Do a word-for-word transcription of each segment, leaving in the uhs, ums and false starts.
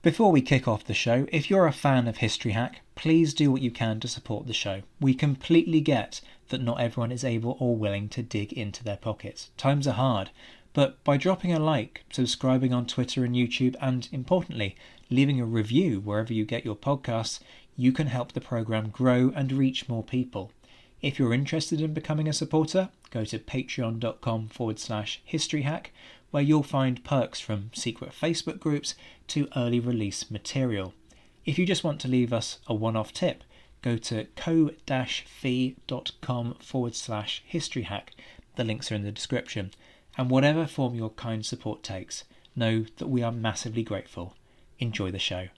Before we kick off the show, if you're a fan of History Hack, please do what you can to support the show. We completely get that not everyone is able or willing to dig into their pockets. Times are hard, but by dropping a like, subscribing on Twitter and YouTube, and importantly, leaving a review wherever you get your podcasts, you can help the programme grow and reach more people. If you're interested in becoming a supporter, go to patreon.com forward slash historyhack, where you'll find perks from secret Facebook groups to early release material. If you just want to leave us a one-off tip, go to ko-fi.com forward slash historyhack. The links are in the description. And whatever form your kind support takes, know that we are massively grateful. Enjoy the show.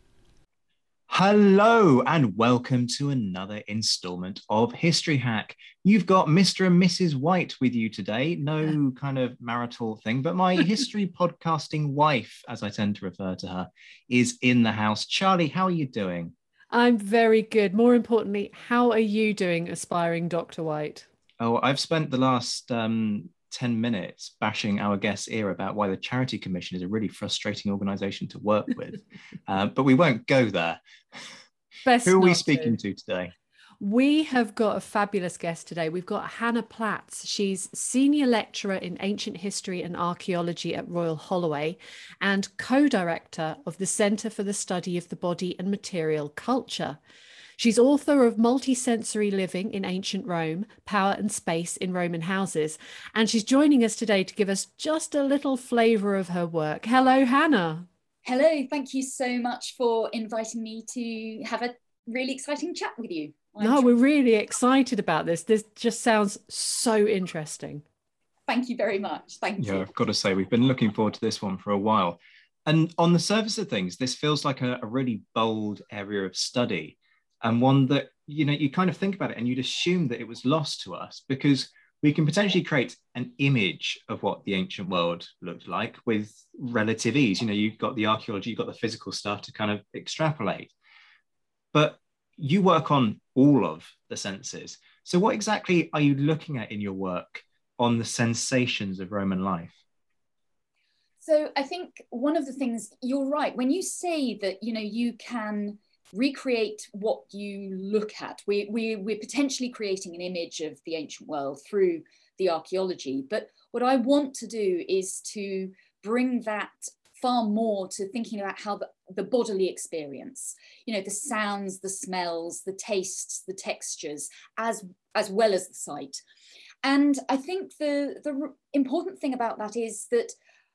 Hello and welcome to another instalment of History Hack. You've got Mister and Missus White with you today. No kind of marital thing, but my history podcasting wife, as I tend to refer to her, is in the house. Charlie, how are you doing? I'm very good. More importantly, how are you doing, aspiring Doctor White? Oh, I've spent the last um, ten minutes bashing our guest's ear about why the Charity Commission is a really frustrating organisation to work with. uh, but we won't go there. Best Who are we not speaking to. to today? We have got a fabulous guest today. We've got Hannah Platts. She's Senior Lecturer in Ancient History and Archaeology at Royal Holloway and Co-Director of the Centre for the Study of the Body and Material Culture. She's author of Multisensory Living in Ancient Rome, Power and Space in Roman Houses, and she's joining us today to give us just a little flavour of her work. Hello, Hannah. Hello, thank you so much for inviting me to have a really exciting chat with you. I'm no, we're really excited about this. This just sounds so interesting. Thank you very much. Thank yeah, you. Yeah, I've got to say, we've been looking forward to this one for a while. And on the surface of things, this feels like a, a really bold area of study. And one that, you know, you kind of think about it and you'd assume that it was lost to us because we can potentially create an image of what the ancient world looked like with relative ease. You know, you've got the archaeology, you've got the physical stuff to kind of extrapolate. But you work on all of the senses. So what exactly are you looking at in your work on the sensations of Roman life? So I think one of the things, you're right, when you say that, you know, you can recreate what you look at. We, we, we're potentially creating an image of the ancient world through the archaeology. But what I want to do is to bring that far more to thinking about how the, the bodily experience, you know, the sounds, the smells, the tastes, the textures, as, as well as the sight. And I think the, the important thing about that is that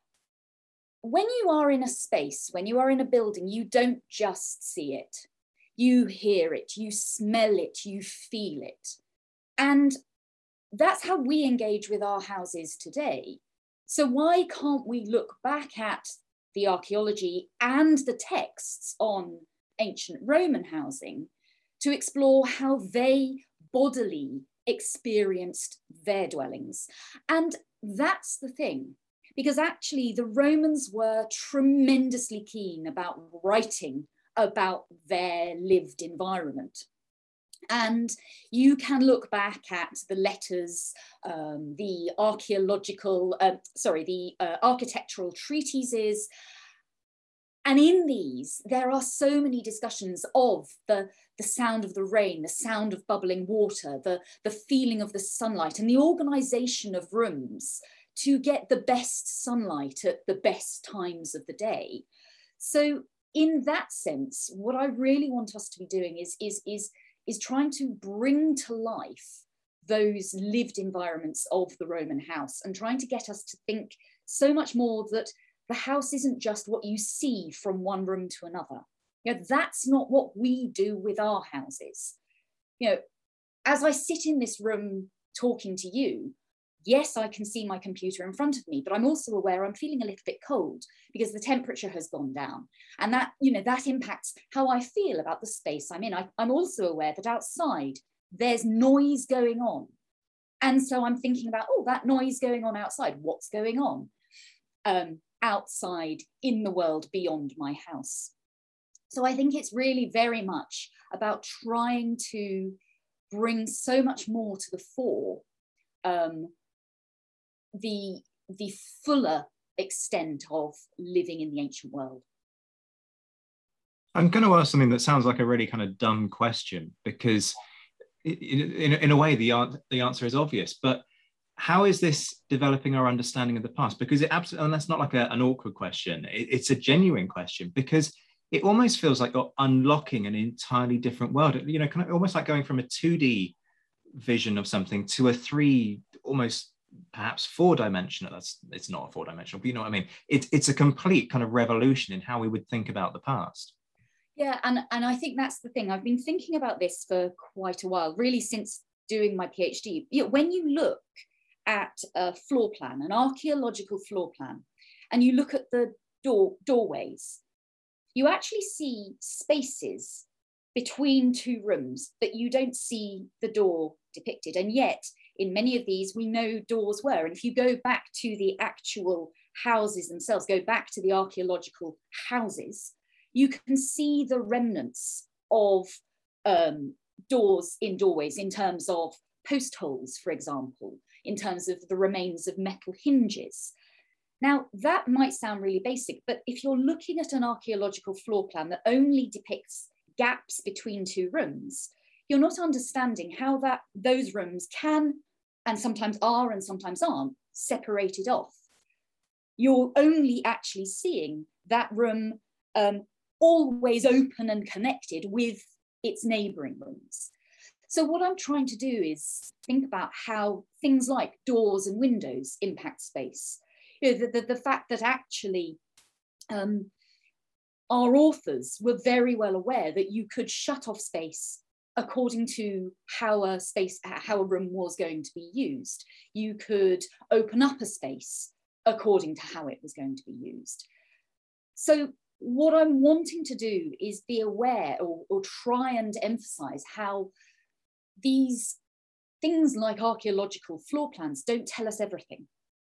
when you are in a space, when you are in a building, you don't just see it. You hear it, you smell it, you feel it. And that's how we engage with our houses today. So why can't we look back at the archaeology and the texts on ancient Roman housing to explore how they bodily experienced their dwellings? And that's the thing. Because actually the Romans were tremendously keen about writing about their lived environment. And you can look back at the letters, um, the archaeological, uh, sorry, the uh, architectural treatises. And in these, there are so many discussions of the, the sound of the rain, the sound of bubbling water, the, the feeling of the sunlight, and the organization of rooms to get the best sunlight at the best times of the day. So in that sense, what I really want us to be doing is, is, is, is trying to bring to life those lived environments of the Roman house and trying to get us to think so much more that the house isn't just what you see from one room to another. You know, that's not what we do with our houses. You know, as I sit in this room talking to you, yes, I can see my computer in front of me, but I'm also aware I'm feeling a little bit cold because the temperature has gone down. And that, you know, that impacts how I feel about the space I'm in. I, I'm also aware that outside there's noise going on. And so I'm thinking about, oh, that noise going on outside, what's going on um, outside in the world beyond my house? So I think it's really very much about trying to bring so much more to the fore um, the, the fuller extent of living in the ancient world. I'm going to ask something that sounds like a really kind of dumb question, because in, in a way the, the answer is obvious, but how is this developing our understanding of the past? Because it absolutely, and that's not like a, an awkward question, it, it's a genuine question, because it almost feels like you're unlocking an entirely different world, you know, kind of almost like going from a two D vision of something to a three, almost perhaps four dimensional. That's, it's not a four dimensional, but you know what I mean? It, it's a complete kind of revolution in how we would think about the past. Yeah, and, and I think that's the thing. I've been thinking about this for quite a while, really since doing my PhD. You know, when you look at a floor plan, an archaeological floor plan, and you look at the door, doorways, you actually see spaces between two rooms, but you don't see the door depicted. And yet, in many of these, we know doors were. And if you go back to the actual houses themselves, go back to the archaeological houses, you can see the remnants of um, doors in doorways in terms of post holes, for example, in terms of the remains of metal hinges. Now, that might sound really basic, but if you're looking at an archaeological floor plan that only depicts gaps between two rooms, you're not understanding how that those rooms can, and sometimes are and sometimes aren't, separated off. You're only actually seeing that room um, always open and connected with its neighboring rooms. So what I'm trying to do is think about how things like doors and windows impact space. You know, the, the, the fact that actually um, our authors were very well aware that you could shut off space according to how a space, how a room was going to be used. You could open up a space according to how it was going to be used. So what I'm wanting to do is be aware, or, or try and emphasize how these things like archaeological floor plans don't tell us everything.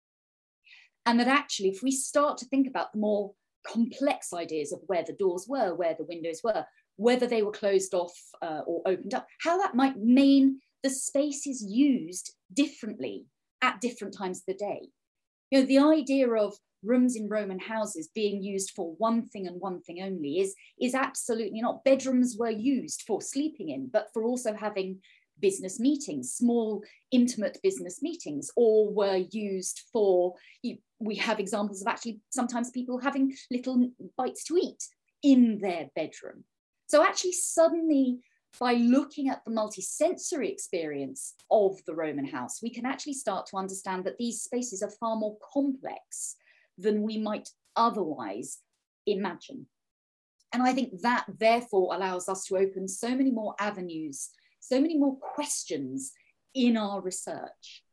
And that actually, if we start to think about the more complex ideas of where the doors were, where the windows were, whether they were closed off uh, or opened up, how that might mean the space is used differently at different times of the day. You know, the idea of rooms in Roman houses being used for one thing and one thing only is, is absolutely not. Bedrooms were used for sleeping in, but for also having business meetings, small, intimate business meetings, or were used for, you, we have examples of actually sometimes people having little bites to eat in their bedroom. So actually suddenly, by looking at the multi-sensory experience of the Roman house, we can actually start to understand that these spaces are far more complex than we might otherwise imagine. And I think that therefore allows us to open so many more avenues, so many more questions in our research.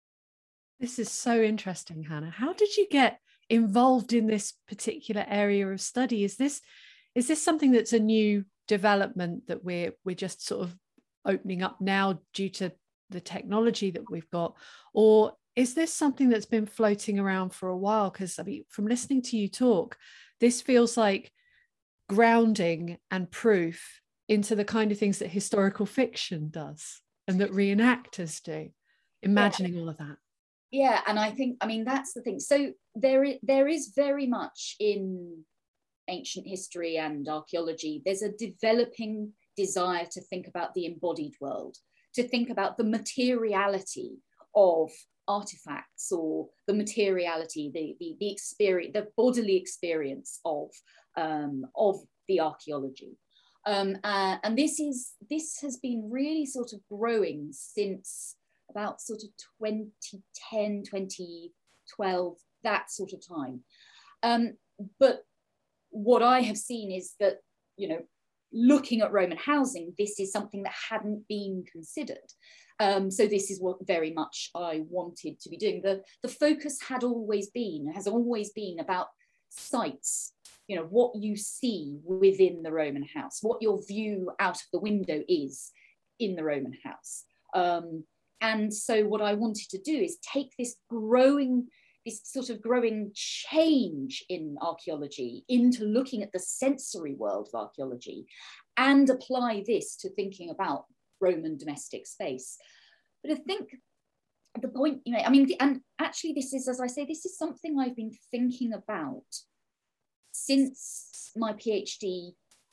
This is so interesting, Hannah. How did you get involved in this particular area of study? Is this is this something that's a new development that we're we're just sort of opening up now due to the technology that we've got, or is this something that's been floating around for a while? Because I mean, from listening to you talk, this feels like grounding and proof into the kind of things that historical fiction does and that reenactors do, imagining yeah. all of that. Yeah, and I think, I mean, that's the thing. So there is, there is very much in ancient history and archaeology, there's a developing desire to think about the embodied world, to think about the materiality of artifacts, or the materiality, the, the, the experience, the bodily experience of, um, of the archaeology. Um, uh, and this is, this has been really sort of growing since about sort of twenty ten, twenty twelve, that sort of time. Um, but what I have seen is that, you know, looking at Roman housing, this is something that hadn't been considered. Um, so this is what very much I wanted to be doing. The, the focus had always been, has always been about sites, you know, what you see within the Roman house, what your view out of the window is in the Roman house. Um, and so what I wanted to do is take this growing, this sort of growing change in archaeology into looking at the sensory world of archaeology and apply this to thinking about Roman domestic space. But I think the point, you know, I mean, and actually this is, as I say, this is something I've been thinking about since my PhD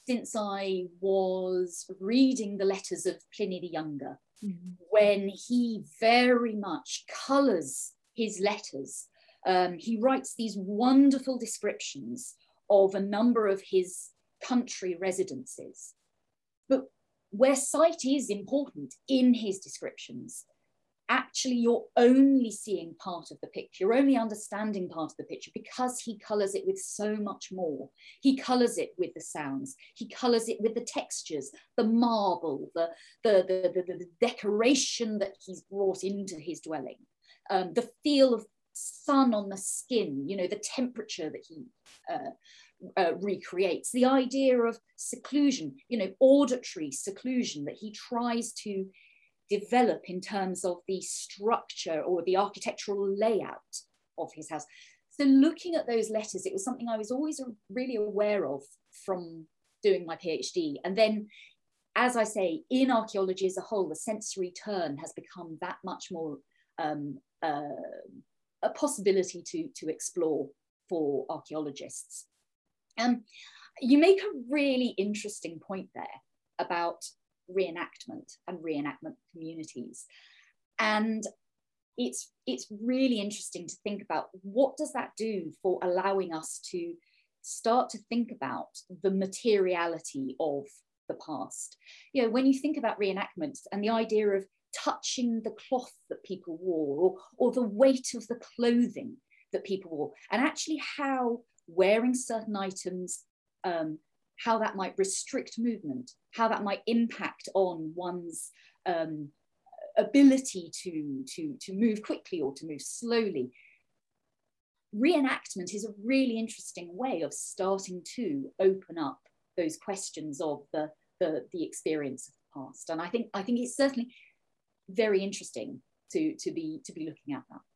since I was reading the letters of Pliny the Younger, Mm-hmm. when he very much colours his letters. Um, he writes these wonderful descriptions of a number of his country residences. But where sight is important in his descriptions, actually you're only seeing part of the picture, you're only understanding part of the picture because he colours it with so much more. He colours it with the sounds, he colours it with the textures, the marble, the, the, the, the, the decoration that he's brought into his dwelling, um, the feel of sun on the skin, you know, the temperature that he uh, uh, recreates, the idea of seclusion, you know, auditory seclusion that he tries to develop in terms of the structure or the architectural layout of his house. So looking at those letters, it was something I was always really aware of from doing my PhD. And then, as I say, in archaeology as a whole, the sensory turn has become that much more um, uh, a possibility to, to explore for archaeologists. Um, you make a really interesting point there about reenactment and reenactment communities. And it's, it's really interesting to think about what does that do for allowing us to start to think about the materiality of the past. You know, when you think about reenactments and the idea of touching the cloth that people wore, or, or the weight of the clothing that people wore, and actually how wearing certain items, um, how that might restrict movement, how that might impact on one's um, ability to, to, to move quickly or to move slowly. Reenactment is a really interesting way of starting to open up those questions of the, the, the experience of the past. And I think, I think it's certainly very interesting to, to, be, to be looking at that.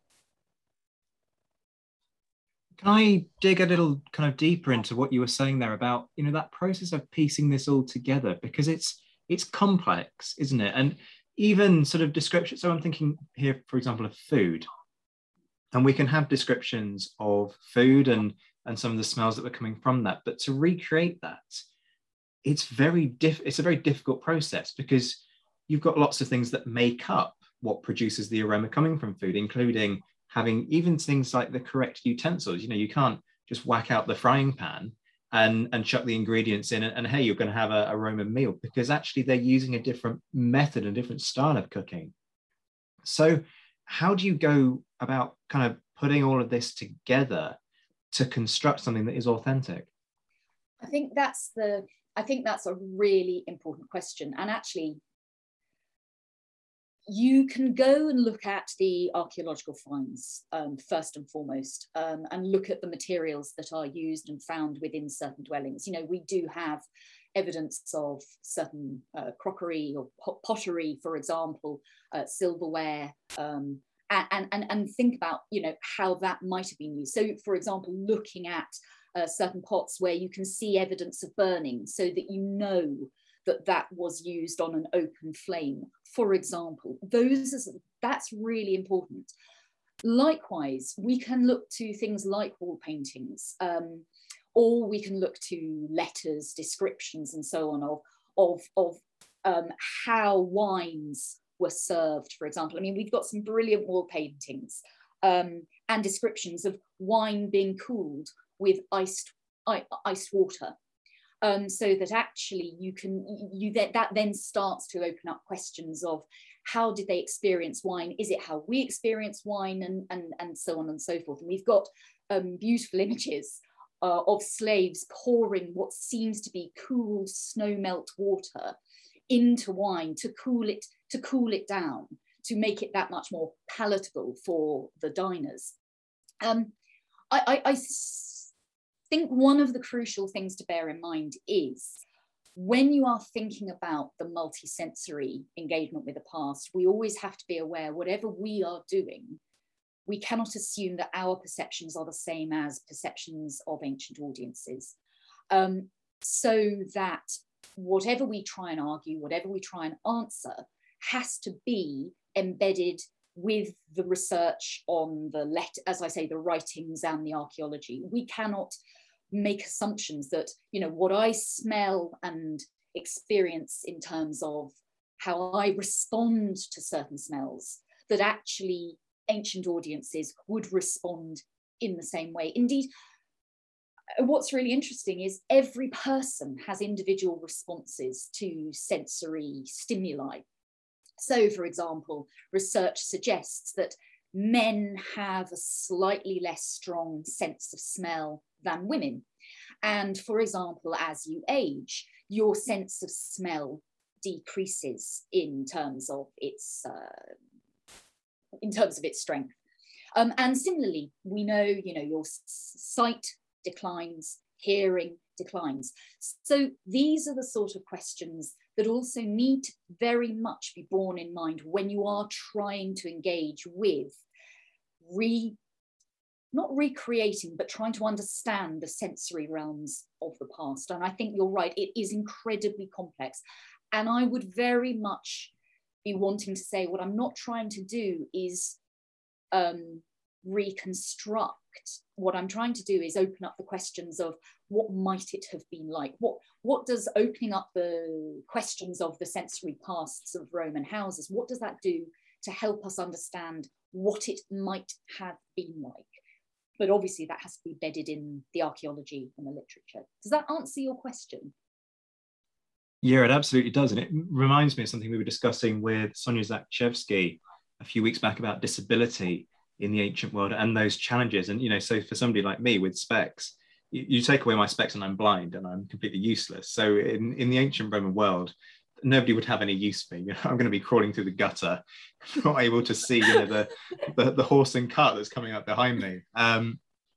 Can I dig a little kind of deeper into what you were saying there about, you know, that process of piecing this all together, because it's it's complex, isn't it? And even sort of description. So I'm thinking here, for example, of food, and we can have descriptions of food and and some of the smells that were coming from that. But to recreate that, it's very diff. It's a very difficult process because you've got lots of things that make up what produces the aroma coming from food, including having even things like the correct utensils. You know, you can't just whack out the frying pan and, and chuck the ingredients in and, and hey, you're going to have a, a Roman meal, because actually they're using a different method and different style of cooking. So how do you go about kind of putting all of this together to construct something that is authentic? I think that's the, I think that's a really important question. And actually, you can go and look at the archaeological finds um, first and foremost, um, and look at the materials that are used and found within certain dwellings. You know, we do have evidence of certain uh, crockery or pottery, for example, uh, silverware, um, and, and, and think about, you know, how that might have been used. So, for example, looking at uh, certain pots where you can see evidence of burning so that you know that that was used on an open flame, for example. Those is, that's really important. Likewise, we can look to things like wall paintings, um, or we can look to letters, descriptions, and so on of, of, of um, how wines were served, for example. I mean, we've got some brilliant wall paintings um, and descriptions of wine being cooled with iced, iced water. Um, so that actually you can, you that, that then starts to open up questions of how did they experience wine? Is it how we experience wine? And, and, and so on and so forth. And we've got um, beautiful images uh, of slaves pouring what seems to be cool snow melt water into wine to cool it, to cool it down, to make it that much more palatable for the diners. Um, I, I, I I think one of the crucial things to bear in mind is when you are thinking about the multisensory engagement with the past, we always have to be aware, whatever we are doing, we cannot assume that our perceptions are the same as perceptions of ancient audiences. Um, so that whatever we try and argue, whatever we try and answer, has to be embedded with the research on the, let, as I say, the writings and the archaeology. We cannot make assumptions that, you know, what I smell and experience in terms of how I respond to certain smells, that actually ancient audiences would respond in the same way. Indeed, what's really interesting is every person has individual responses to sensory stimuli. So, for example, research suggests that men have a slightly less strong sense of smell than women. And for example, as you age, your sense of smell decreases in terms of its uh, in terms of its strength. Um, and similarly, we know, you know, your sight declines, hearing declines. So these are the sort of questions that also need to very much be borne in mind when you are trying to engage with re, not recreating, but trying to understand the sensory realms of the past. And I think you're right, it is incredibly complex. And I would very much be wanting to say, what I'm not trying to do is um, reconstruct. What I'm trying to do is open up the questions of what might it have been like? What, what does opening up the questions of the sensory pasts of Roman houses, what does that do to help us understand what it might have been like? But obviously that has to be bedded in the archaeology and the literature. Does that answer your question? Yeah, it absolutely does. And it reminds me of something we were discussing with Sonia Zakrzewski a few weeks back about disability in the ancient world and those challenges. And, you know, so for somebody like me with specs, you, you take away my specs and I'm blind and I'm completely useless. So in, in the ancient Roman world, nobody would have any use for me. You know, I'm going to be crawling through the gutter, not able to see, you know, the, the, the horse and cart that's coming up behind me. Um,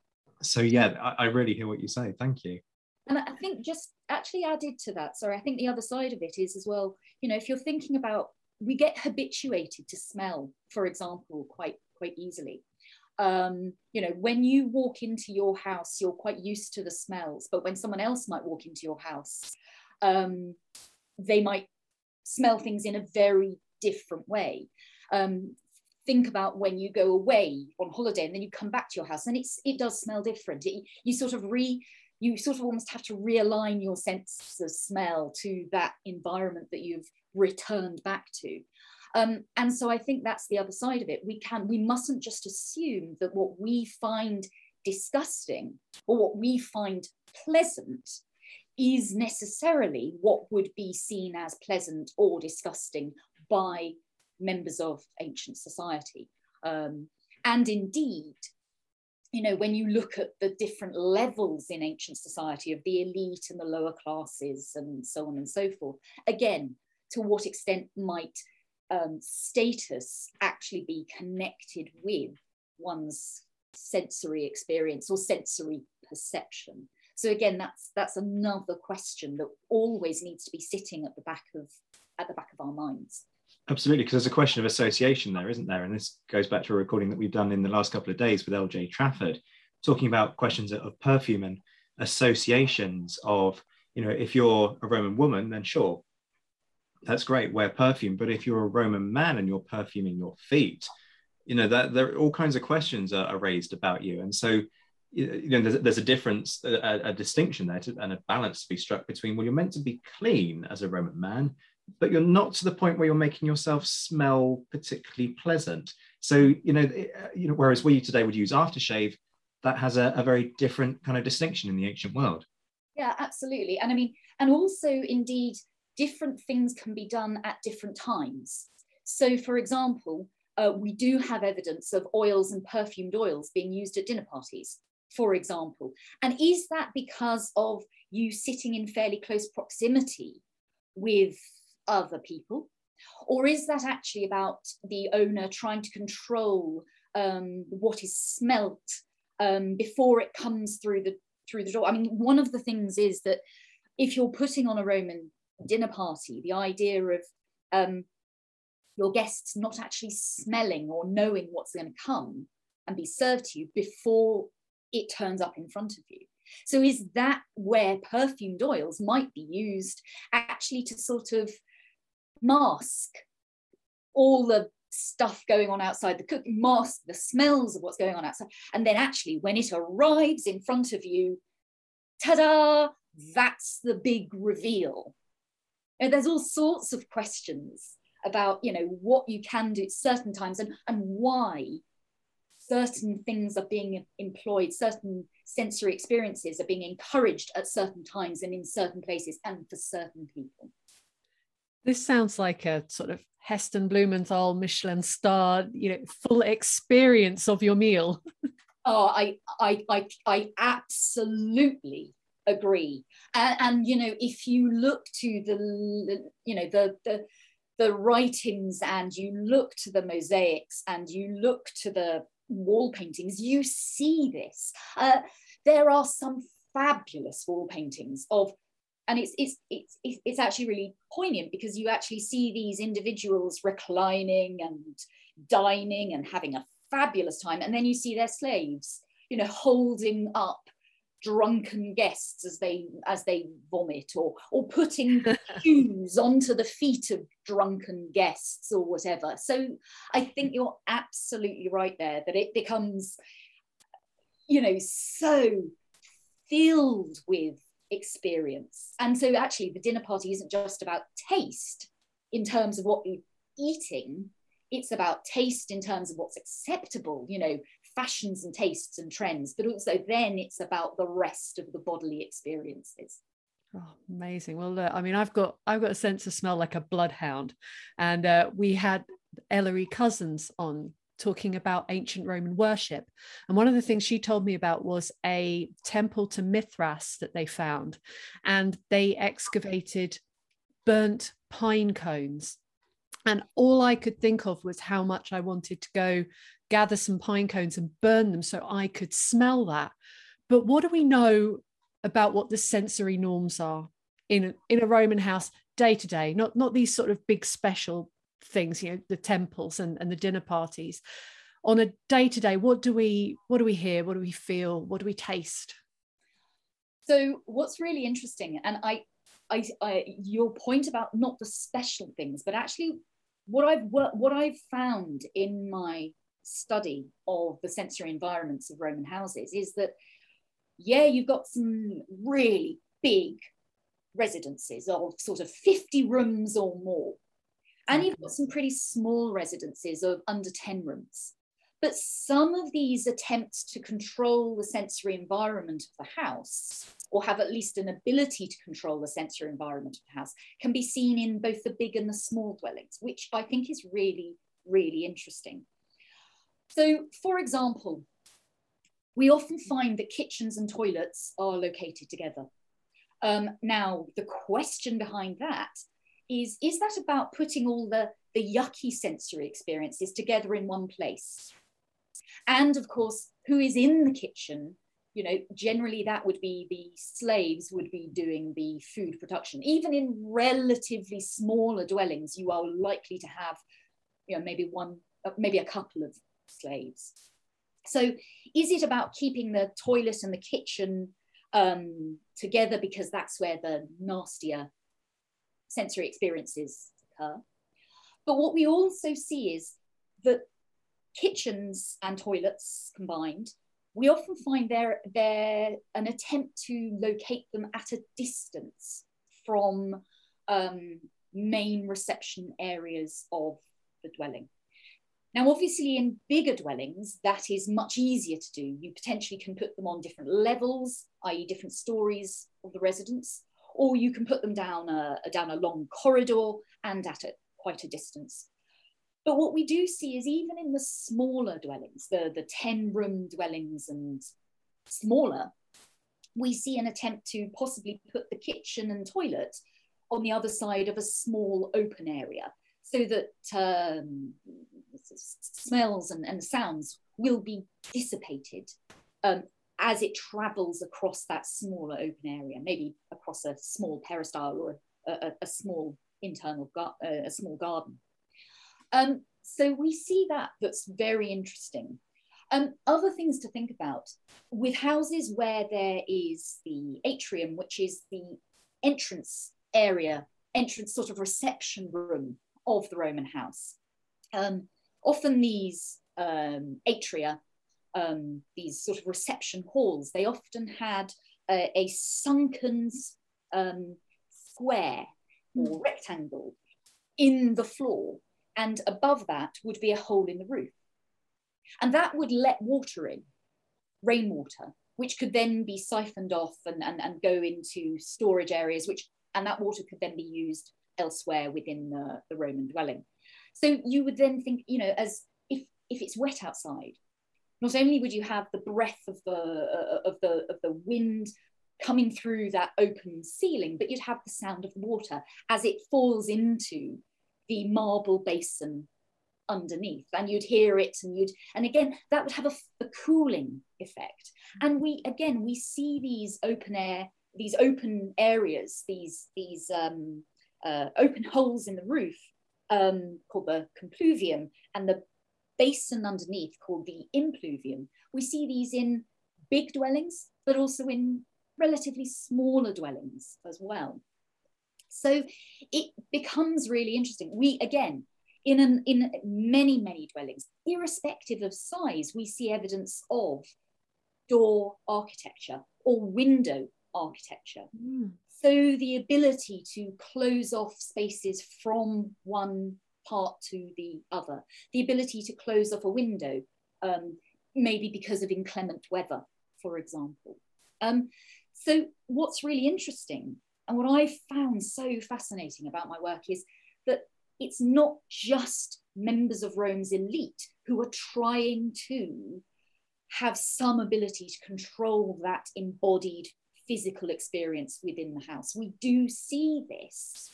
so yeah, I, I really hear what you say. Thank you. And I think just actually added to that, sorry, I think the other side of it is as well, you know, if you're thinking about, we get habituated to smell, for example, quite, quite easily. Um, you know, when you walk into your house, you're quite used to the smells, but when someone else might walk into your house, um, they might smell things in a very different way. Um, think about when you go away on holiday and then you come back to your house and it's, it does smell different. It, you sort of re, you sort of almost have to realign your sense of smell to that environment that you've returned back to. Um, and so I think that's the other side of it. We can, we mustn't just assume that what we find disgusting or what we find pleasant is necessarily what would be seen as pleasant or disgusting by members of ancient society. Um, and indeed, you know, when you look at the different levels in ancient society of the elite and the lower classes and so on and so forth, again, to what extent might um, status actually be connected with one's sensory experience or sensory perception? So again, that's that's another question that always needs to be sitting at the back of at the back of our minds. Absolutely, because there's a question of association there, isn't there? And this goes back to a recording that we've done in the last couple of days with L J Trafford, talking about questions of perfume and associations of, you know, if you're a Roman woman, then sure, that's great, wear perfume. But if you're a Roman man and you're perfuming your feet, you know, that there all kinds of questions are, are raised about you. And so, you know, there's, there's a difference, a, a distinction there to, and a balance to be struck between, well, you're meant to be clean as a Roman man, but you're not to the point where you're making yourself smell particularly pleasant. So, you know, you know, whereas we today would use aftershave, that has a, a very different kind of distinction in the ancient world. Yeah, absolutely. And I mean, and also indeed, different things can be done at different times. So for example, uh, we do have evidence of oils and perfumed oils being used at dinner parties, for example. And is that because of you sitting in fairly close proximity with other people? Or is that actually about the owner trying to control um, what is smelt um, before it comes through the through the door? I mean, one of the things is that if you're putting on a Roman dinner party, the idea of um, your guests not actually smelling or knowing what's going to come and be served to you before it turns up in front of you. So is that where perfumed oils might be used actually to sort of mask all the stuff going on outside the cooking, mask the smells of what's going on outside, and then actually when it arrives in front of you, ta-da, that's the big reveal. And there's all sorts of questions about, you know, what you can do at certain times and, and why certain things are being employed, certain sensory experiences are being encouraged at certain times and in certain places and for certain people. This sounds like a sort of Heston Blumenthal Michelin star, you know, full experience of your meal. Oh, I, I, I, I absolutely agree. And, and, you know, if you look to the, you know, the, the, the writings and you look to the mosaics and you look to the wall paintings, you see this. Uh, there are some fabulous wall paintings of, and it's, it's, it's, it's actually really poignant because you actually see these individuals reclining and dining and having a fabulous time. And then you see their slaves, you know, holding up drunken guests as they as they vomit, or or putting shoes onto the feet of drunken guests or whatever. So I think you're absolutely right there, that it becomes, you know, so filled with experience. And so actually the dinner party isn't just about taste in terms of what you're eating, it's about taste in terms of what's acceptable, you know, fashions and tastes and trends, but also then it's about the rest of the bodily experiences. Oh, amazing. Well, look, I mean, I've got I've got a sense of smell like a bloodhound, and uh, we had Ellery Cousins on talking about ancient Roman worship, and one of the things she told me about was a temple to Mithras that they found, and they excavated burnt pine cones. And all I could think of was how much I wanted to go gather some pine cones and burn them so I could smell that. But what do we know about what the sensory norms are in a, in a Roman house day to day? Not, not these sort of big special things, you know, the temples and, and the dinner parties. On a day to day, what do we what do we hear? What do we feel? What do we taste? So what's really interesting, and I, I, I your point about not the special things, but actually what I've what I've found in my study of the sensory environments of Roman houses is that, yeah, you've got some really big residences of sort of fifty rooms or more, and you've got some pretty small residences of under ten rooms. But some of these attempts to control the sensory environment of the house, or have at least an ability to control the sensory environment of the house, can be seen in both the big and the small dwellings, which I think is really, really interesting. So, for example, we often find that kitchens and toilets are located together. Um, now, the question behind that is, is that about putting all the, the yucky sensory experiences together in one place? And of course, who is in the kitchen? You know, generally that would be the slaves would be doing the food production. Even in relatively smaller dwellings, you are likely to have, you know, maybe one, maybe a couple of slaves. So is it about keeping the toilet and the kitchen um, together because that's where the nastier sensory experiences occur? But what we also see is that kitchens and toilets combined, we often find they're, they're an attempt to locate them at a distance from um, main reception areas of the dwelling. Now, obviously, in bigger dwellings, that is much easier to do. You potentially can put them on different levels, that is different stories of the residence, or you can put them down a, down a long corridor and at a, quite a distance. But what we do see is even in the smaller dwellings, the, the ten-room dwellings and smaller, we see an attempt to possibly put the kitchen and toilet on the other side of a small open area, so that um, smells and, and sounds will be dissipated um, as it travels across that smaller open area, maybe across a small peristyle or a, a, a small internal, gar uh, a small garden. Um, so we see that that's very interesting. Um, other things to think about with houses where there is the atrium, which is the entrance area, entrance sort of reception room of the Roman house. Um, often these um, atria, um, these sort of reception halls, they often had a, a sunken um, square or rectangle in the floor, and above that would be a hole in the roof. And that would let water in, rainwater, which could then be siphoned off and, and, and go into storage areas, which, and that water could then be used elsewhere within the, the Roman dwelling. So you would then think, you know, as if, if it's wet outside, not only would you have the breath of the, uh, of the, of the wind coming through that open ceiling, but you'd have the sound of the water as it falls into the marble basin underneath, and you'd hear it, and you'd, and again, that would have a, a cooling effect. And we, again, we see these open air, these open areas, these, these um, uh, open holes in the roof um, called the compluvium, and the basin underneath called the impluvium. We see these in big dwellings, but also in relatively smaller dwellings as well. So it becomes really interesting. We, again, in, an, in many, many dwellings, irrespective of size, we see evidence of door architecture or window architecture. Mm. So the ability to close off spaces from one part to the other, the ability to close off a window, um, maybe because of inclement weather, for example. Um, so what's really interesting, and what I found so fascinating about my work, is that it's not just members of Rome's elite who are trying to have some ability to control that embodied physical experience within the house. We do see this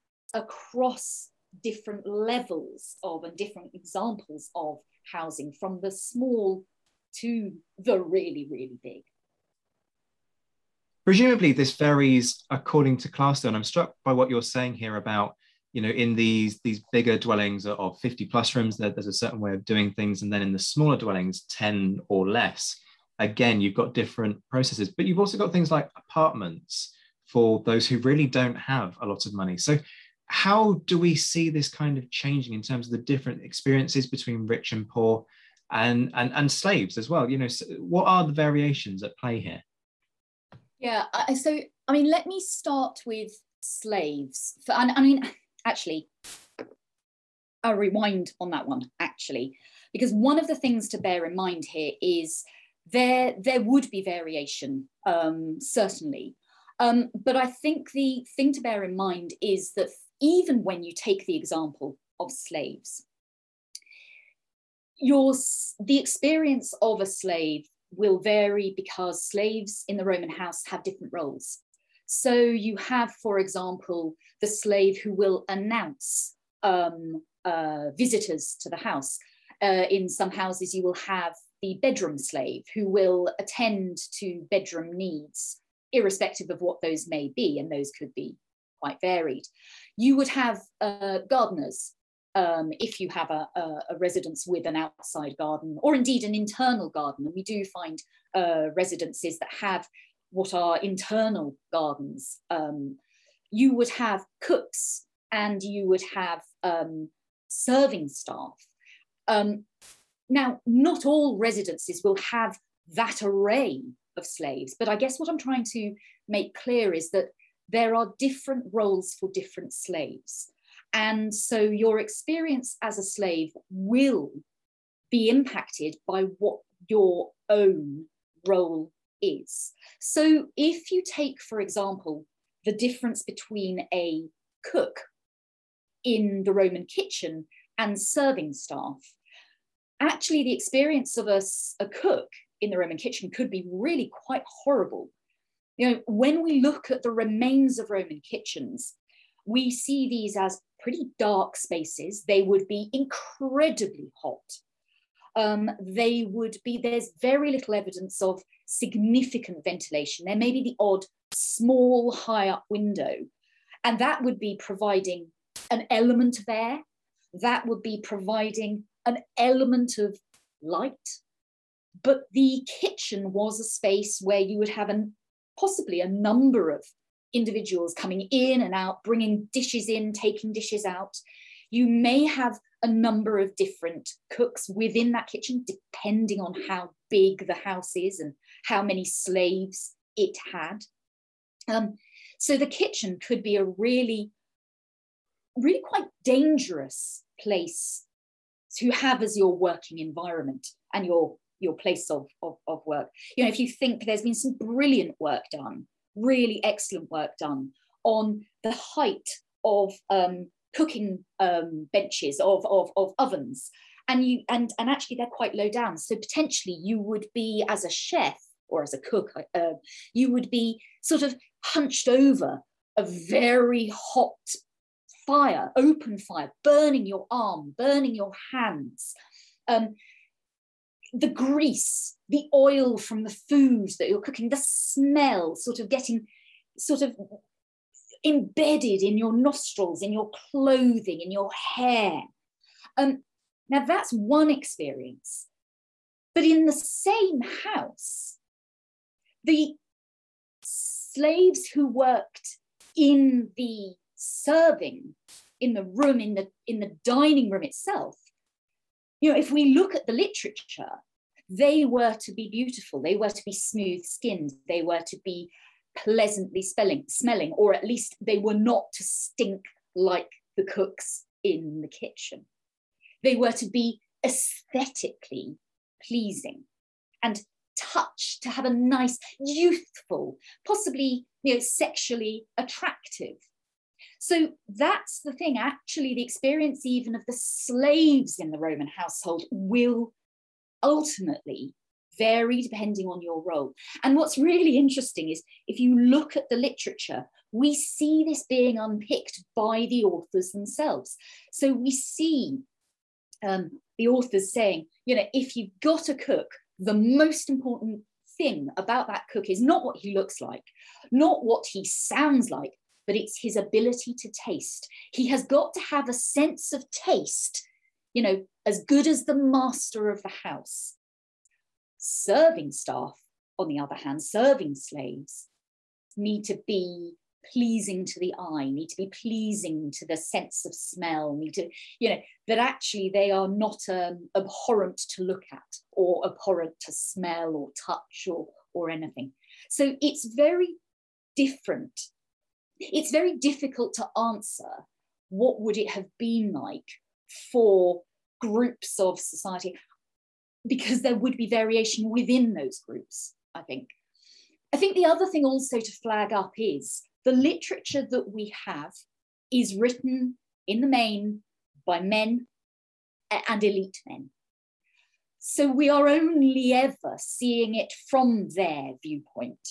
across different levels of and different examples of housing, from the small to the really, really big. Presumably this varies according to class, though, and I'm struck by what you're saying here about, you know, in these, these bigger dwellings of fifty plus rooms, there's a certain way of doing things, and then in the smaller dwellings, ten or less, again, you've got different processes, but you've also got things like apartments for those who really don't have a lot of money. So how do we see this kind of changing in terms of the different experiences between rich and poor, and, and, and slaves as well? You know, so what are the variations at play here? Yeah, so, I mean, let me start with slaves. For, I, I mean, actually, I'll rewind on that one, actually, because one of the things to bear in mind here is there, there would be variation, um, certainly. Um, but I think the thing to bear in mind is that even when you take the example of slaves, your, the experience of a slave will vary because slaves in the Roman house have different roles. So you have, for example, the slave who will announce um, uh, visitors to the house. Uh, in some houses, you will have the bedroom slave who will attend to bedroom needs, irrespective of what those may be, and those could be quite varied. You would have uh, gardeners, Um, if you have a, a, a residence with an outside garden, or indeed an internal garden. And we do find uh, residences that have what are internal gardens. Um, you would have cooks, and you would have um, serving staff. Um, now, not all residences will have that array of slaves, but I guess what I'm trying to make clear is that there are different roles for different slaves. And so your experience as a slave will be impacted by what your own role is. So if you take, for example, the difference between a cook in the Roman kitchen and serving staff, actually the experience of a, a cook in the Roman kitchen could be really quite horrible. You know, when we look at the remains of Roman kitchens, we see these as pretty dark spaces. They would be incredibly hot. Um, they would be, there's very little evidence of significant ventilation. There may be the odd small high up window, and that would be providing an element of air. That would be providing an element of light. But the kitchen was a space where you would have an, possibly a number of individuals coming in and out, bringing dishes in, taking dishes out. You may have a number of different cooks within that kitchen, depending on how big the house is and how many slaves it had. Um, so the kitchen could be a really, really quite dangerous place to have as your working environment and your, your place of, of, of work. You know, if you think, there's been some brilliant work done, really excellent work done on the height of um, cooking um, benches, of, of, of ovens. And, you, and, and actually they're quite low down. So potentially you would be, as a chef or as a cook, uh, you would be sort of hunched over a very hot fire, open fire, burning your arm, burning your hands. Um, the grease, the oil from the foods that you're cooking, the smell sort of getting sort of embedded in your nostrils, in your clothing, in your hair. Um, now that's one experience. But in the same house, the slaves who worked in the serving, in the room, in the, in the dining room itself, you know, if we look at the literature, they were to be beautiful, they were to be smooth skinned, they were to be pleasantly smelling, smelling, or at least they were not to stink like the cooks in the kitchen. They were to be aesthetically pleasing and touch, to have a nice, youthful, possibly, you know, sexually attractive. So that's the thing, actually, the experience even of the slaves in the Roman household will ultimately vary depending on your role. And what's really interesting is if you look at the literature, we see this being unpicked by the authors themselves. So we see um, the authors saying, you know, if you've got a cook, the most important thing about that cook is not what he looks like, not what he sounds like, but it's his ability to taste. He has got to have a sense of taste, you know, as good as the master of the house. Serving staff, on the other hand, serving slaves, need to be pleasing to the eye, need to be pleasing to the sense of smell, need to, you know, that actually they are not um, abhorrent to look at or abhorrent to smell or touch or, or anything. So it's very different. It's very difficult to answer what would it have been like for groups of society, because there would be variation within those groups, I think. I think the other thing also to flag up is the literature that we have is written in the main by men and elite men. So we are only ever seeing it from their viewpoint.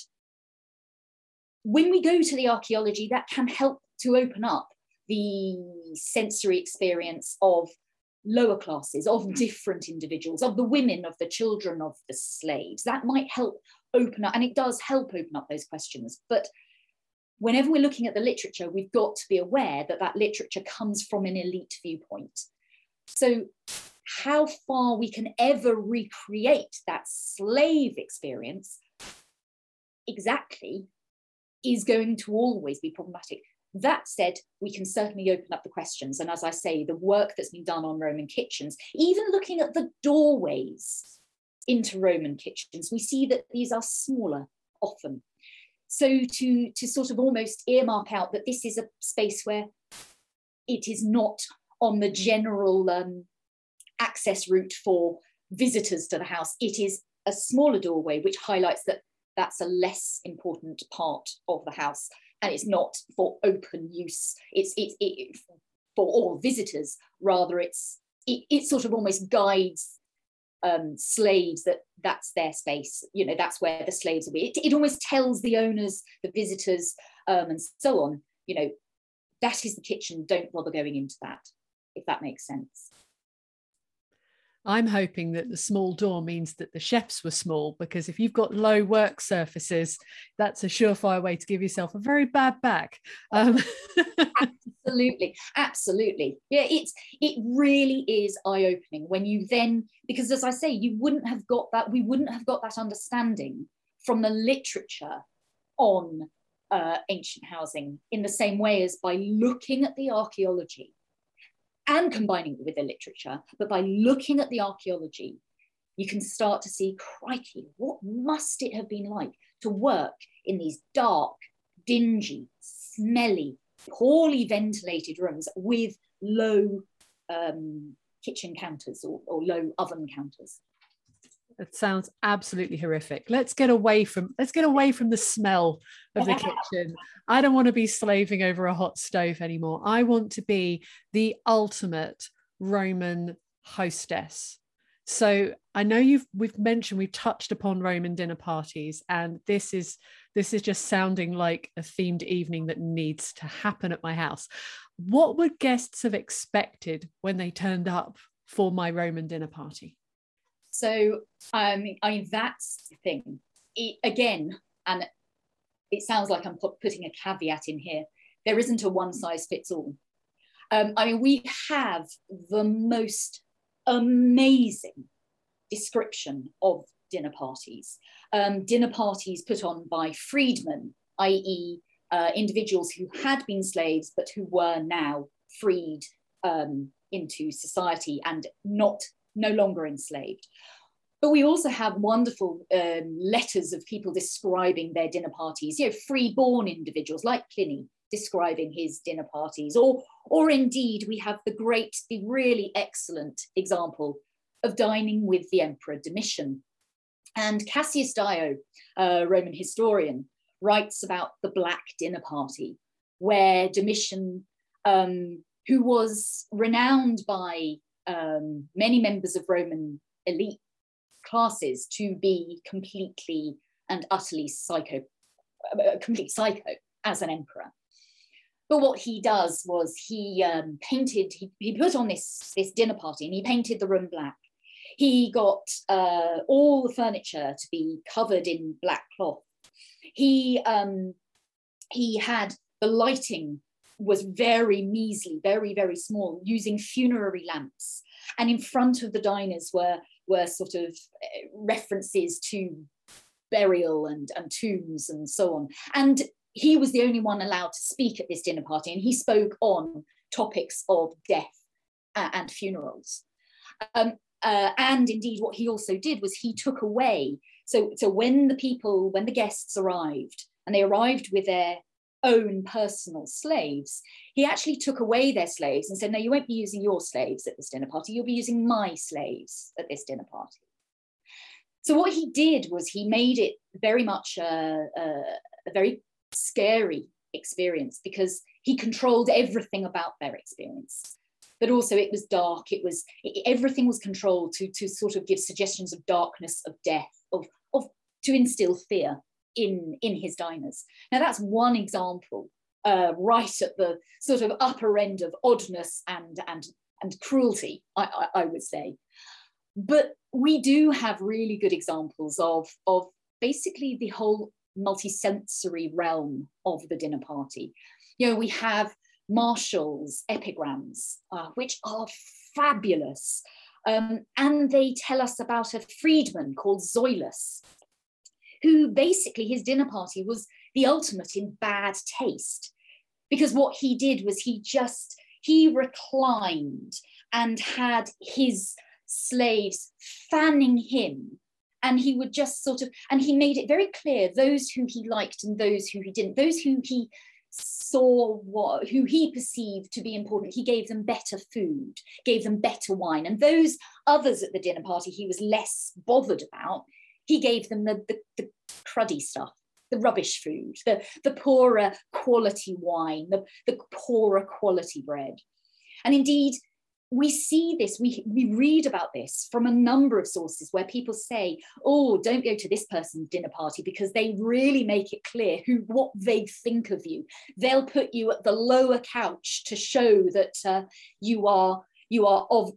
When we go to the archaeology, that can help to open up the sensory experience of lower classes, of different individuals, of the women, of the children, of the slaves. That might help open up, and it does help open up those questions. But whenever we're looking at the literature, we've got to be aware that that literature comes from an elite viewpoint. So how far we can ever recreate that slave experience exactly is going to always be problematic. That said, we can certainly open up the questions. And as I say, the work that's been done on Roman kitchens, even looking at the doorways into Roman kitchens, we see that these are smaller often. So to, to sort of almost earmark out that this is a space where it is not on the general um, access route for visitors to the house, it is a smaller doorway, which highlights that that's a less important part of the house. And it's not for open use. It's it's it, for all visitors. Rather, it's it, it sort of almost guides um, slaves that that's their space. You know, that's where the slaves will be. It, it almost tells the owners, the visitors, um, and so on. You know, that is the kitchen. Don't bother going into that, if that makes sense. I'm hoping that the small door means that the chefs were small, because if you've got low work surfaces, that's a surefire way to give yourself a very bad back. Um. Absolutely, absolutely. Yeah, it's it really is eye-opening when you then, because as I say, you wouldn't have got that, we wouldn't have got that understanding from the literature on uh, ancient housing in the same way as by looking at the archaeology and combining it with the literature. But by looking at the archaeology, you can start to see, crikey, what must it have been like to work in these dark, dingy, smelly, poorly ventilated rooms with low um, kitchen counters or, or low oven counters. It sounds absolutely horrific. Let's get away from let's get away from the smell of the kitchen. I don't want to be slaving over a hot stove anymore. I want to be the ultimate Roman hostess. So I know you've we've mentioned we've touched upon Roman dinner parties, and this is this is just sounding like a themed evening that needs to happen at my house. What would guests have expected when they turned up for my Roman dinner party? So um, I mean, that's the thing. It, again, and it sounds like I'm putting a caveat in here, there isn't a one size fits all. Um, I mean, we have the most amazing description of dinner parties. Um, dinner parties put on by freedmen, that is uh, individuals who had been slaves, but who were now freed um, into society and not no longer enslaved. But we also have wonderful um, letters of people describing their dinner parties, you know, free-born individuals like Pliny describing his dinner parties, or, or indeed we have the great, the really excellent example of dining with the Emperor Domitian. And Cassius Dio, a Roman historian, writes about the Black Dinner Party, where Domitian, um, who was renowned by um, many members of Roman elite classes to be completely and utterly psycho, a complete psycho as an emperor. But what he does was he um, painted, he, he put on this, this dinner party and he painted the room black. He got uh, all the furniture to be covered in black cloth. He, um, he had the lighting was very measly, very, very small, using funerary lamps. And in front of the diners were, were sort of references to burial and, and tombs and so on. And he was the only one allowed to speak at this dinner party, and he spoke on topics of death uh, and funerals. Um, uh, and indeed, what he also did was he took away, so, so when the people, when the guests arrived, and they arrived with their own personal slaves, he actually took away their slaves and said, no, you won't be using your slaves at this dinner party, you'll be using my slaves at this dinner party. So what he did was he made it very much a, a, a very scary experience, because he controlled everything about their experience. But also it was dark, it was, it, everything was controlled to, to sort of give suggestions of darkness, of death, of, of to instill fear in, in his diners. Now that's one example, uh, right at the sort of upper end of oddness and, and, and cruelty, I, I, I would say. But we do have really good examples of, of basically the whole multisensory realm of the dinner party. You know, we have Martial's epigrams, uh, which are fabulous. Um, and they tell us about a freedman called Zoilus, who basically his dinner party was the ultimate in bad taste, because what he did was he just, he reclined and had his slaves fanning him, and he would just sort of, and he made it very clear those who he liked and those who he didn't, those who he saw what, who he perceived to be important, he gave them better food, gave them better wine, and those others at the dinner party he was less bothered about, he gave them the, the, the cruddy stuff, the rubbish food, the, the poorer quality wine, the, the poorer quality bread. And indeed, we see this, we, we read about this from a number of sources where people say, oh, don't go to this person's dinner party because they really make it clear who, what they think of you. They'll put you at the lower couch to show that uh, you are, you are of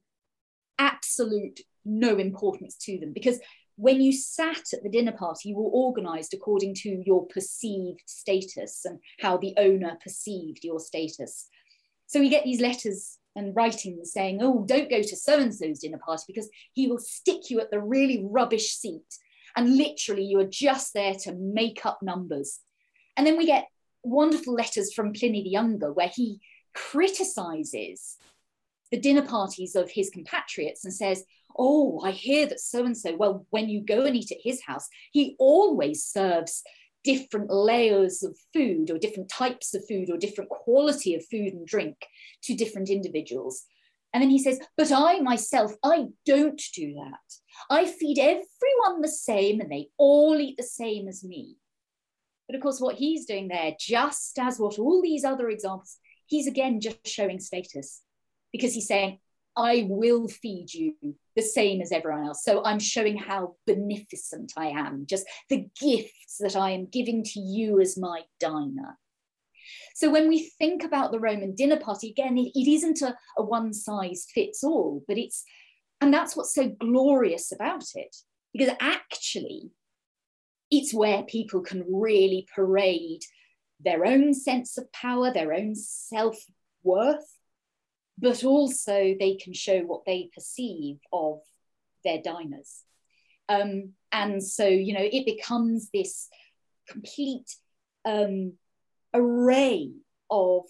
absolute no importance to them. Because when you sat at the dinner party, you were organised according to your perceived status and how the owner perceived your status. So we get these letters and writings saying, oh, don't go to so-and-so's dinner party because he will stick you at the really rubbish seat. And literally you are just there to make up numbers. And then we get wonderful letters from Pliny the Younger where he criticises the dinner parties of his compatriots and says, oh, I hear that so-and-so, well, when you go and eat at his house, he always serves different layers of food or different types of food or different quality of food and drink to different individuals. And then he says, but I myself, I don't do that. I feed everyone the same and they all eat the same as me. But of course, what he's doing there, just as what all these other examples, he's again just showing status, because he's saying, I will feed you the same as everyone else. So I'm showing how beneficent I am, just the gifts that I am giving to you as my diner. So when we think about the Roman dinner party, again, it, it isn't a, a one size fits all, but it's, and that's what's so glorious about it, because actually it's where people can really parade their own sense of power, their own self-worth, but also they can show what they perceive of their diners. Um, and so, you know, it becomes this complete um, array of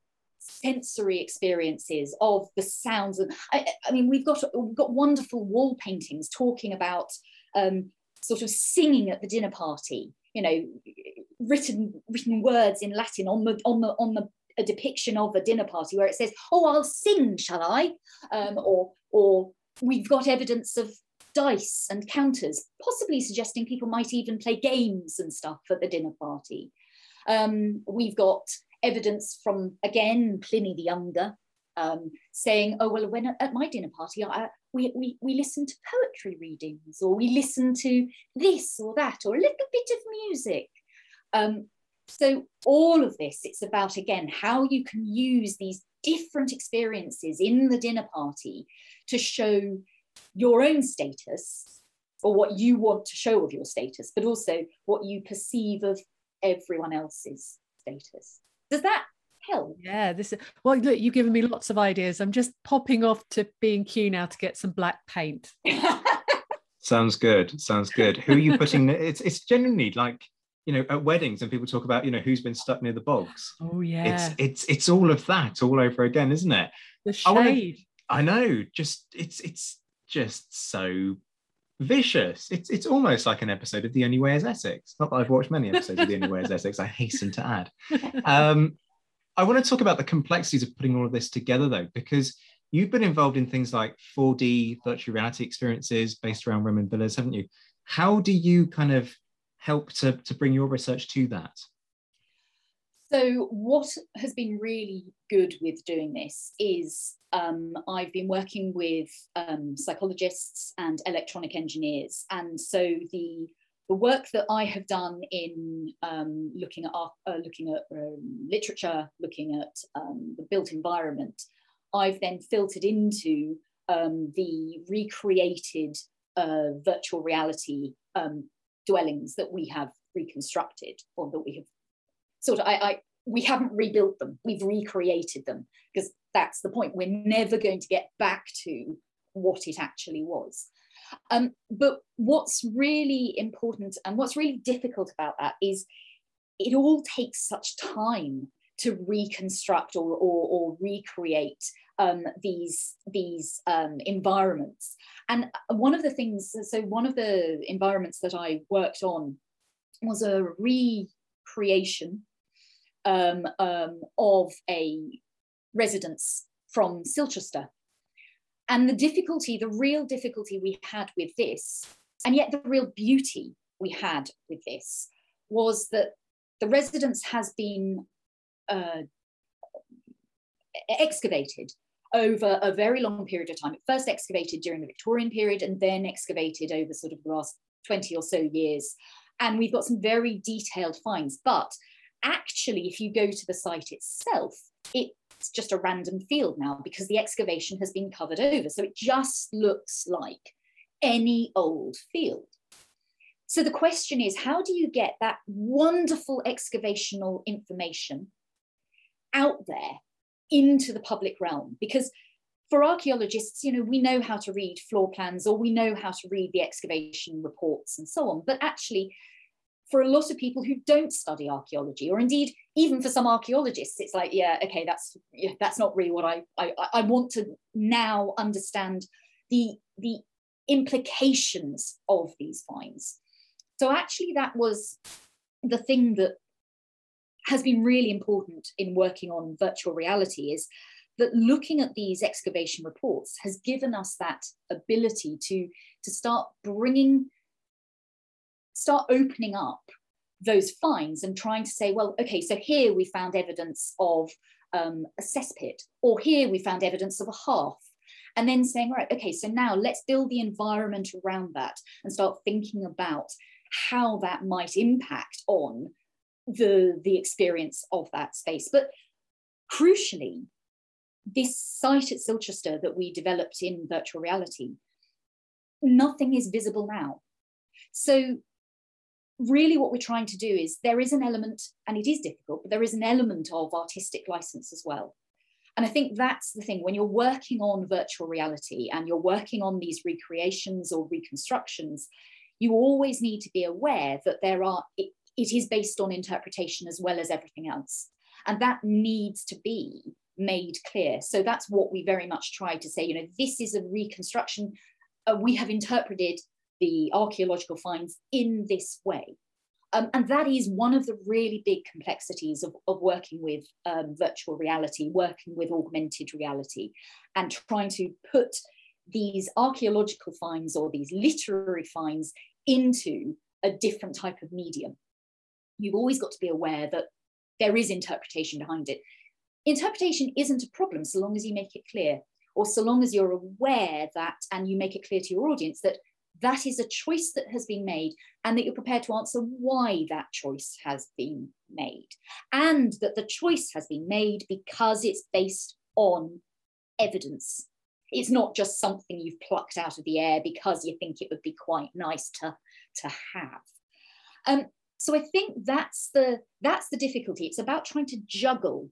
sensory experiences, of the sounds. And I, I mean, we've got, we've got wonderful wall paintings talking about um, sort of singing at the dinner party, you know, written, written words in Latin on the, on the, on the, a depiction of a dinner party where it says, oh, I'll sing, shall I? Um, or, or we've got evidence of dice and counters, possibly suggesting people might even play games and stuff at the dinner party. Um, we've got evidence from, again, Pliny the Younger, um, saying, oh, well, when at my dinner party, I, we, we, we listen to poetry readings, or we listen to this or that, or a little bit of music. Um, So all of this, it's about, again, how you can use these different experiences in the dinner party to show your own status, or what you want to show of your status, but also what you perceive of everyone else's status. Does that help? Yeah, this is, well, look, you've given me lots of ideas. I'm just popping off to B and Q now to get some black paint. Sounds good. Sounds good. Who are you putting? It's it's genuinely like, you know, at weddings and people talk about, you know, who's been stuck near the bogs. Oh yeah. It's it's it's all of that all over again, isn't it? The shade. I, wanna, I know. Just it's it's just so vicious. It's it's almost like an episode of The Only Way Is Essex. Not that I've watched many episodes of The Only Way Is Essex, I hasten to add. Um, I want to talk about the complexities of putting all of this together, though, because you've been involved in things like four D virtual reality experiences based around Roman villas, haven't you? How do you kind of help to, to bring your research to that? So what has been really good with doing this is um, I've been working with um, psychologists and electronic engineers. And so the, the work that I have done in um, looking at, uh, looking at um, literature, looking at um, the built environment, I've then filtered into um, the recreated uh, virtual reality um, dwellings that we have reconstructed, or that we have sort of, I, I we haven't rebuilt them, we've recreated them, because that's the point. We're never going to get back to what it actually was. Um, but what's really important and what's really difficult about that is it all takes such time to reconstruct or, or, or recreate um, these, these um, environments. And one of the things, so one of the environments that I worked on was a recreation um, um, of a residence from Silchester. And the difficulty, the real difficulty we had with this, and yet the real beauty we had with this, was that the residence has been uh, excavated over a very long period of time. It first excavated during the Victorian period and then excavated over sort of the last twenty or so years. And we've got some very detailed finds. But actually, if you go to the site itself, it's just a random field now because the excavation has been covered over. So it just looks like any old field. So the question is, how do you get that wonderful excavational information out there into the public realm? Because for archaeologists, you know, we know how to read floor plans, or we know how to read the excavation reports and so on. But actually, for a lot of people who don't study archaeology, or indeed even for some archaeologists, it's like, yeah, okay, that's yeah, that's not really what I, I I want to now understand the the implications of these finds. So actually that was the thing that has been really important in working on virtual reality, is that looking at these excavation reports has given us that ability to, to start bringing, start opening up those finds and trying to say, well, okay, so here we found evidence of um, a cesspit, or here we found evidence of a hearth. And then saying, right, okay, so now let's build the environment around that and start thinking about how that might impact on the, the experience of that space. But crucially, this site at Silchester that we developed in virtual reality, nothing is visible now. So really what we're trying to do is, there is an element, and it is difficult, but there is an element of artistic license as well. And I think that's the thing, when you're working on virtual reality and you're working on these recreations or reconstructions, you always need to be aware that there are, it, it is based on interpretation as well as everything else. And that needs to be made clear. So that's what we very much try to say, you know, this is a reconstruction. Uh, we have interpreted the archaeological finds in this way. Um, and that is one of the really big complexities of, of working with um, virtual reality, working with augmented reality, and trying to put these archaeological finds or these literary finds into a different type of medium. You've always got to be aware that there is interpretation behind it. Interpretation isn't a problem so long as you make it clear, or so long as you're aware that, and you make it clear to your audience that that is a choice that has been made, and that you're prepared to answer why that choice has been made. And that the choice has been made because it's based on evidence. It's not just something you've plucked out of the air because you think it would be quite nice to, to have. Um, so I think that's the, that's the difficulty. It's about trying to juggle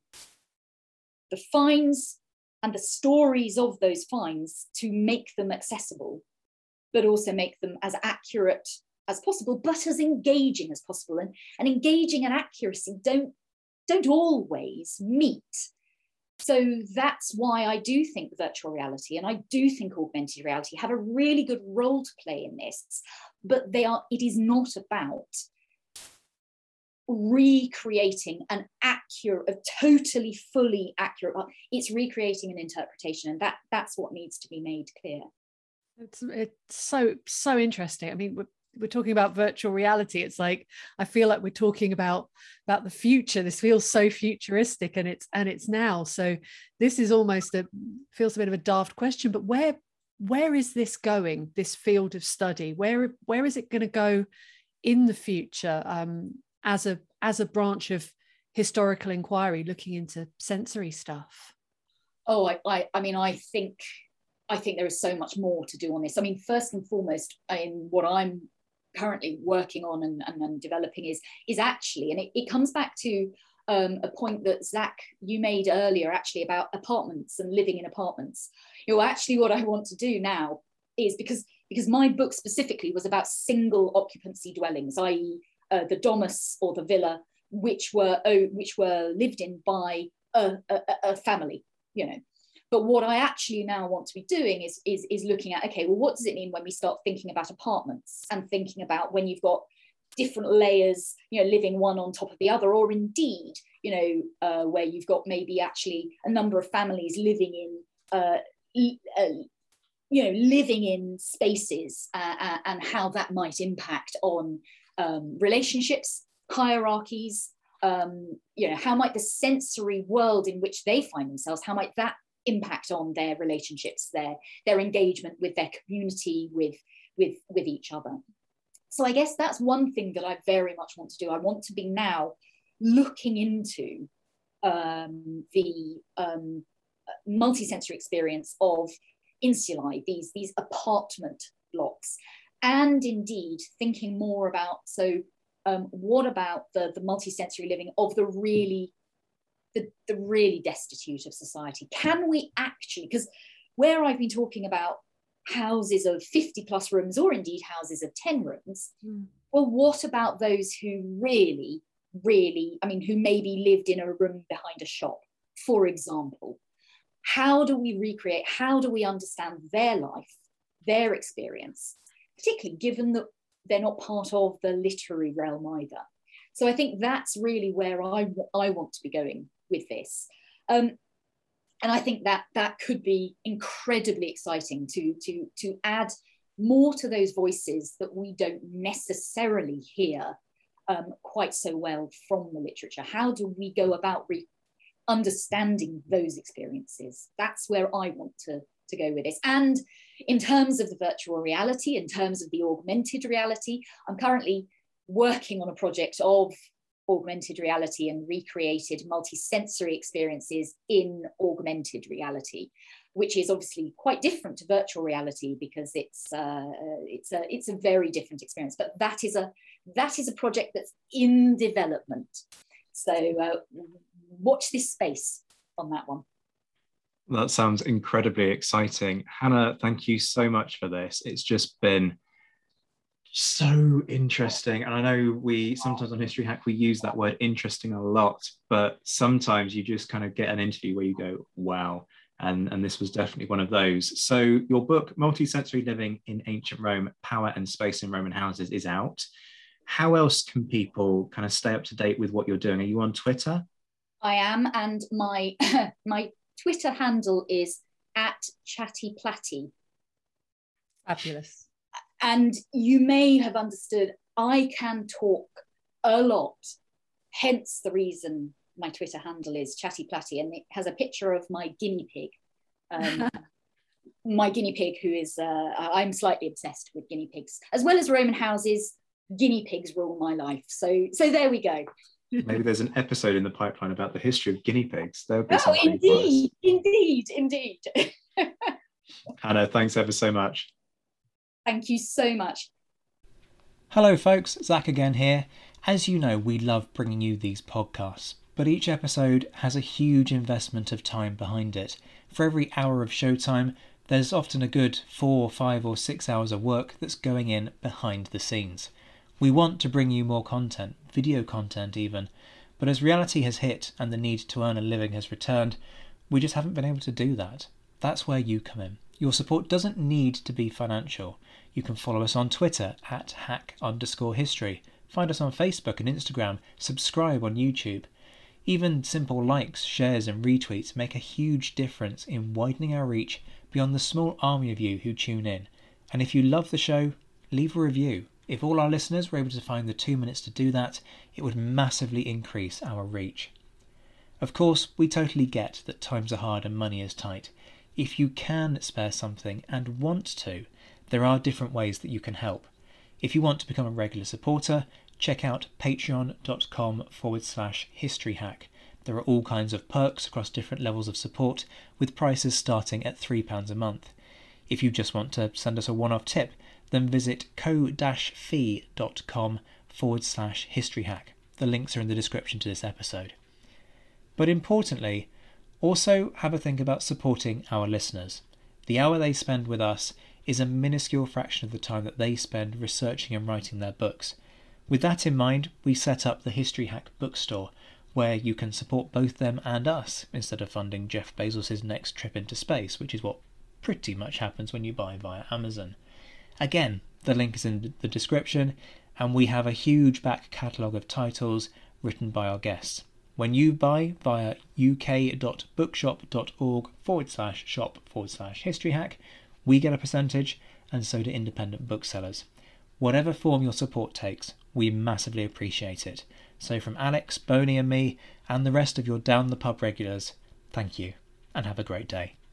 the finds and the stories of those finds to make them accessible, but also make them as accurate as possible, but as engaging as possible. And, and engaging and accuracy don't, don't always meet. So that's why I do think virtual reality and I do think augmented reality have a really good role to play in this, but they are, it is not about recreating an accurate, a totally fully accurate, it's recreating an interpretation, and that, that's what needs to be made clear. It's, it's so, so interesting. I mean, we're, we're talking about virtual reality. It's like, I feel like we're talking about, about the future. This feels so futuristic, and it's, and it's now. So this is almost a, feels a bit of a daft question, but where, where is this going, this field of study? Where, where is it going to go in the future, um, as a, as a branch of historical inquiry looking into sensory stuff? Oh, I, I, I mean, I think, I think there is so much more to do on this. I mean, first and foremost, in what I'm currently working on and, and, and developing is, is actually, and it, it comes back to um, a point that Zach, you made earlier, actually, about apartments and living in apartments. You know, actually what I want to do now is, because, because my book specifically was about single occupancy dwellings, that is uh, the domus or the villa, which were, oh, which were lived in by a, a, a family, you know. But what I actually now want to be doing is, is, is looking at, okay, well, what does it mean when we start thinking about apartments and thinking about when you've got different layers, you know, living one on top of the other, or indeed, you know, uh, where you've got maybe actually a number of families living in, uh, uh, you know, living in spaces uh, and how that might impact on um, relationships, hierarchies, um, you know, how might the sensory world in which they find themselves, how might that impact on their relationships, their their engagement with their community, with with with each other. So I guess that's one thing that I very much want to do. I want to be now looking into um, the um, multisensory experience of insulae, these these apartment blocks, and indeed thinking more about, so um, what about the the multisensory living of the really The, the really destitute of society? Can we actually, because where I've been talking about houses of fifty plus rooms, or indeed houses of ten rooms, mm. well, what about those who really, really, I mean, who maybe lived in a room behind a shop, for example? How do we recreate, how do we understand their life, their experience, particularly given that they're not part of the literary realm either. So I think that's really where I, I want to be going with this. Um, and I think that that could be incredibly exciting to, to, to add more to those voices that we don't necessarily hear um, quite so well from the literature. How do we go about re- understanding those experiences? That's where I want to, to go with this. And in terms of the virtual reality, in terms of the augmented reality, I'm currently working on a project of augmented reality and recreated multi-sensory experiences in augmented reality, which is obviously quite different to virtual reality because it's uh, it's a it's a very different experience. But that is a that is a project that's in development. So uh, watch this space on that one. That sounds incredibly exciting. Hannah, thank you so much for this. It's just been so interesting. And I know we sometimes on History Hack, we use that word interesting a lot, but sometimes you just kind of get an interview where you go, wow. And, and this was definitely one of those. So your book, Multisensory Living in Ancient Rome, Power and Space in Roman Houses, is out. How else can people kind of stay up to date with what you're doing? Are you on Twitter? I am. And my, my Twitter handle is at Chatty Platty. Fabulous. And you may have understood, I can talk a lot, hence the reason my Twitter handle is Chatty Platty, and it has a picture of my guinea pig. Um, my guinea pig, who is, uh, I'm slightly obsessed with guinea pigs. As well as Roman houses, guinea pigs rule my life. So, so there we go. Maybe there's an episode in the pipeline about the history of guinea pigs. There would be oh, something indeed, indeed, indeed. Hannah, thanks ever so much. Thank you so much. Hello folks, Zach again here. As you know, we love bringing you these podcasts, but each episode has a huge investment of time behind it. For every hour of showtime, there's often a good four, five or six hours of work that's going in behind the scenes. We want to bring you more content, video content even, but as reality has hit and the need to earn a living has returned, we just haven't been able to do that. That's where you come in. Your support doesn't need to be financial. You can follow us on Twitter at hack underscore history. Find us on Facebook and Instagram. Subscribe on YouTube. Even simple likes, shares and retweets make a huge difference in widening our reach beyond the small army of you who tune in. And if you love the show, leave a review. If all our listeners were able to find the two minutes to do that, it would massively increase our reach. Of course, we totally get that times are hard and money is tight. If you can spare something and want to, there are different ways that you can help. If you want to become a regular supporter, check out patreon.com forward slash historyhack. There are all kinds of perks across different levels of support, with prices starting at three pounds a month. If you just want to send us a one-off tip, then visit ko-fi.com forward slash historyhack. The links are in the description to this episode. But importantly, also have a think about supporting our listeners. The hour they spend with us is a minuscule fraction of the time that they spend researching and writing their books. With that in mind, we set up the History Hack bookstore, where you can support both them and us instead of funding Jeff Bezos' next trip into space, which is what pretty much happens when you buy via Amazon. Again, the link is in the description, and we have a huge back catalogue of titles written by our guests. When you buy via uk.bookshop.org forward slash shop forward slash historyhack, we get a percentage, and so do independent booksellers. Whatever form your support takes, we massively appreciate it. So from Alex, Boney and me, and the rest of your Down the Pub regulars, thank you, and have a great day.